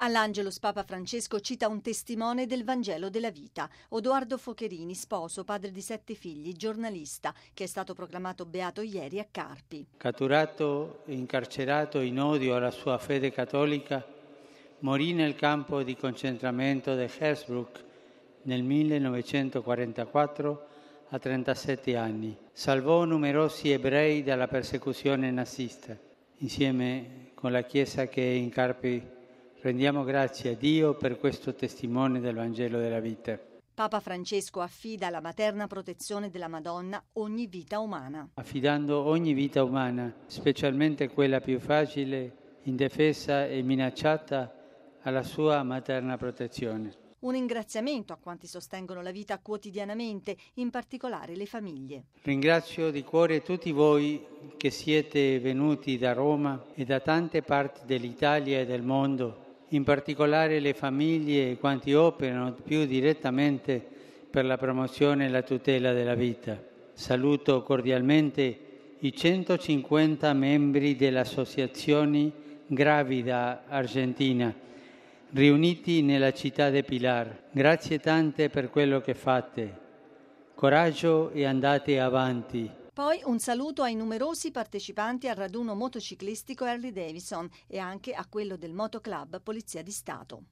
All'Angelus Papa Francesco cita un testimone del Vangelo della vita, Odoardo Focherini, sposo, padre di 7 figli, giornalista, che è stato proclamato beato ieri a Carpi. Catturato e incarcerato in odio alla sua fede cattolica, morì nel campo di concentramento di Hersbruck nel 1944 a 37 anni. Salvò numerosi ebrei dalla persecuzione nazista. Insieme con la Chiesa che è in Carpi rendiamo grazie a Dio per questo testimone del Vangelo della vita. Papa Francesco affida alla materna protezione della Madonna ogni vita umana. Affidando ogni vita umana, specialmente quella più fragile, indifesa e minacciata, alla sua materna protezione. Un ringraziamento a quanti sostengono la vita quotidianamente, in particolare le famiglie. Ringrazio di cuore tutti voi che siete venuti da Roma e da tante parti dell'Italia e del mondo, in particolare le famiglie e quanti operano più direttamente per la promozione e la tutela della vita. Saluto cordialmente i 150 membri dell'Associazione Gravida Argentina, riuniti nella città di Pilar. Grazie tante per quello che fate. Coraggio e andate avanti. Poi un saluto ai numerosi partecipanti al raduno motociclistico Harley Davidson e anche a quello del Motoclub Polizia di Stato.